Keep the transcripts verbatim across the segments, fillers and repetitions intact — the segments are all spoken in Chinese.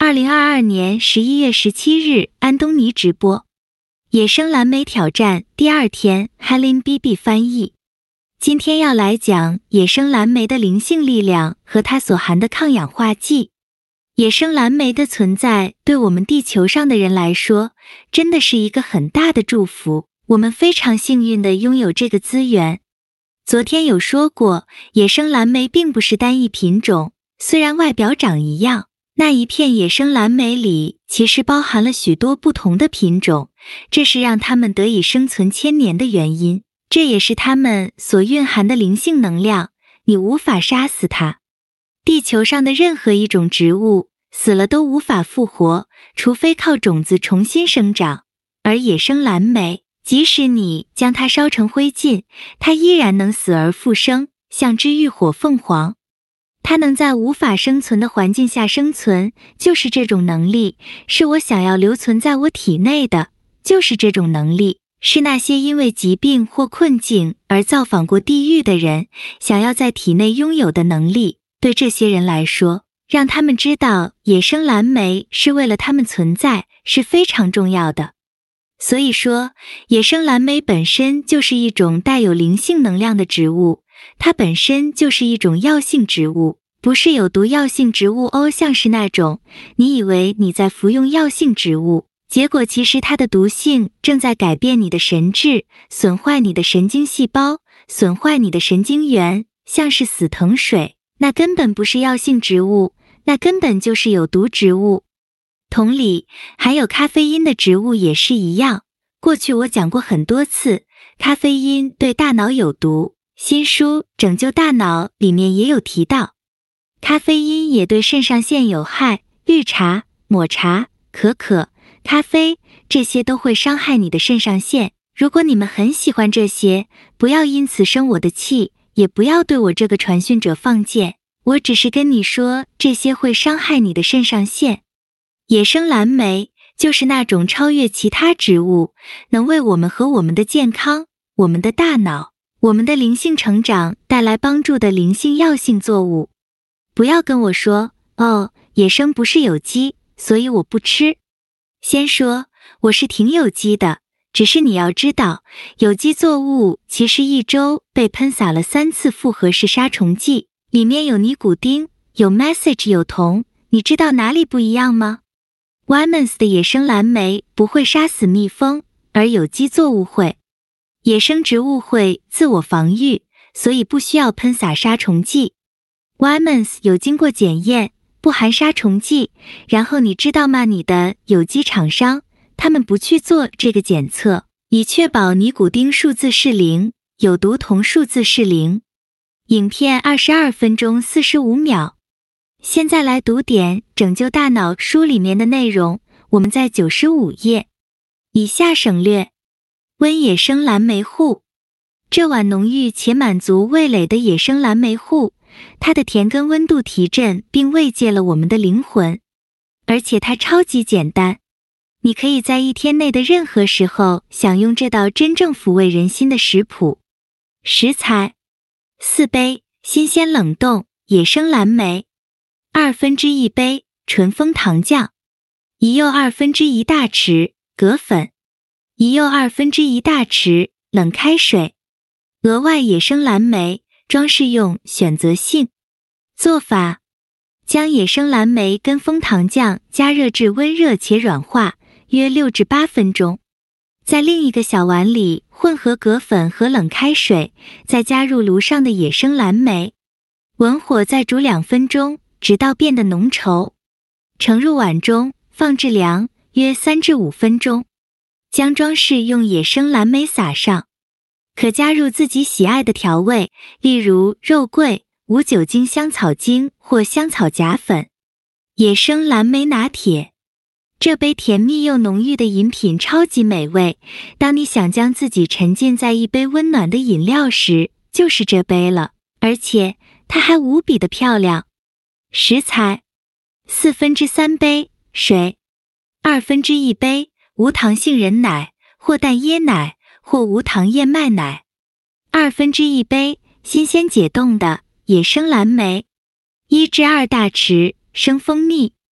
二零二二年十一月十七日，安东尼直播。野生蓝莓挑战第二天 ，Helen B B 翻译。今天要来讲野生蓝莓的灵性力量和它所含的抗氧化剂。野生蓝莓的存在对我们地球上的人来说，真的是一个很大的祝福。我们非常幸运地拥有这个资源。昨天有说过，野生蓝莓并不是单一品种，虽然外表长一样，那一片野生蓝莓里其实包含了许多不同的品种，这是让它们得以生存千年的原因，这也是它们所蕴含的灵性能量，你无法杀死它。地球上的任何一种植物死了都无法复活，除非靠种子重新生长，而野生蓝莓，即使你将它烧成灰烬，它依然能死而复生，像只浴火凤凰。它能在无法生存的环境下生存，就是这种能力，是我想要留存在我体内的，就是这种能力，是那些因为疾病或困境而造访过地狱的人想要在体内拥有的能力。对这些人来说，让他们知道野生蓝莓是为了他们存在，是非常重要的。所以说，野生蓝莓本身就是一种带有灵性能量的植物，它本身就是一种药性植物，不是有毒药性植物哦，像是那种你以为你在服用药性植物，结果其实它的毒性正在改变你的神智，损坏你的神经细胞，损坏你的神经元，像是死藤水，那根本不是药性植物，那根本就是有毒植物。同理，含有咖啡因的植物也是一样。过去我讲过很多次，咖啡因对大脑有毒，新书《拯救大脑》里面也有提到。咖啡因也对肾上腺有害，绿茶、抹茶、可可、咖啡，这些都会伤害你的肾上腺。如果你们很喜欢这些，不要因此生我的气，也不要对我这个传讯者放箭，我只是跟你说，这些会伤害你的肾上腺。野生蓝莓就是那种超越其他植物，能为我们和我们的健康、我们的大脑、我们的灵性成长带来帮助的灵性药性作物。不要跟我说，哦，野生不是有机，所以我不吃。先说，我是挺有机的，只是你要知道，有机作物其实一周被喷洒了三次复合式杀虫剂，里面有尼古丁，有 message， 有铜，你知道哪里不一样吗？ Wyman's 的野生蓝莓不会杀死蜜蜂，而有机作物会。野生植物会自我防御，所以不需要喷洒杀虫剂。Wyman's 有经过检验，不含杀虫剂，然后你知道吗？你的有机厂商，他们不去做这个检测，以确保尼古丁数字是零，有毒铜数字是零。影片二十二分钟四十五秒。现在来读点《拯救大脑》书里面的内容，我们在九十五页。以下省略。温野生蓝莓糊。这碗浓郁且满足味蕾的野生蓝莓糊，它的甜跟温度提振并慰藉了我们的灵魂，而且它超级简单，你可以在一天内的任何时候享用这道真正抚慰人心的食谱。食材：四杯新鲜冷冻野生蓝莓，二分之一杯纯枫糖酱，一又二分之一大匙葛粉，一又二分之一大匙冷开水。额外野生蓝莓装饰用选择性。做法：将野生蓝莓跟枫糖酱加热至温热且软化，约六至八分钟。在另一个小碗里混合葛粉和冷开水，再加入炉上的野生蓝莓，文火再煮两分钟，直到变得浓稠。盛入碗中，放置凉，约三至五分钟。将装饰用野生蓝莓撒上。可加入自己喜爱的调味，例如肉桂、无酒精香草精或香草假粉。野生蓝莓拿铁。这杯甜蜜又浓郁的饮品超级美味，当你想将自己沉浸在一杯温暖的饮料时，就是这杯了，而且它还无比的漂亮。食材：四分之三杯水，二分之一杯无糖杏仁奶或淡椰奶或无糖燕麦奶，二分之一杯新鲜解冻的野生蓝莓，一至二大匙生蜂蜜，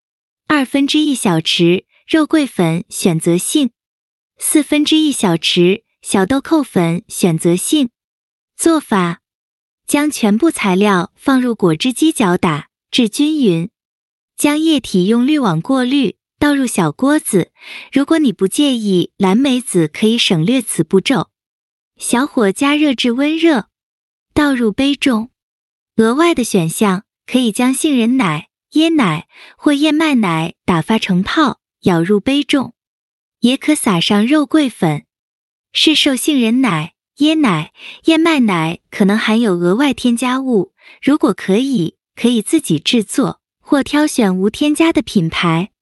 二分之一小匙肉桂粉选择性，四分之一小匙小豆蔻粉选择性。做法：将全部材料放入果汁机搅打至均匀，将液体用滤网过滤，倒入小锅子。如果你不介意蓝莓子，可以省略此步骤。小火加热至温热，倒入杯中。额外的选项可以将杏仁奶、椰奶或燕麦奶打发成泡，舀入杯中，也可撒上肉桂粉。市售杏仁奶、椰奶、燕麦奶可能含有额外添加物，如果可以，可以自己制作或挑选无添加的品牌。